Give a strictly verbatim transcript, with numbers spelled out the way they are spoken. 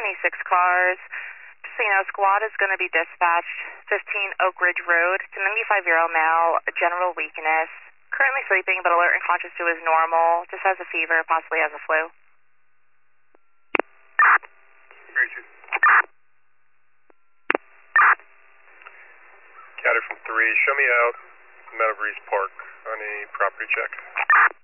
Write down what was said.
twenty-six cars. Just so you know, squad is going to be dispatched, fifteen Oak Ridge Road. It's a ninety-five-year-old male, general weakness, currently sleeping but alert and conscious to his normal, just has a fever, possibly has a flu. Counted from three, show me out Meadow Breeze Park on a property check.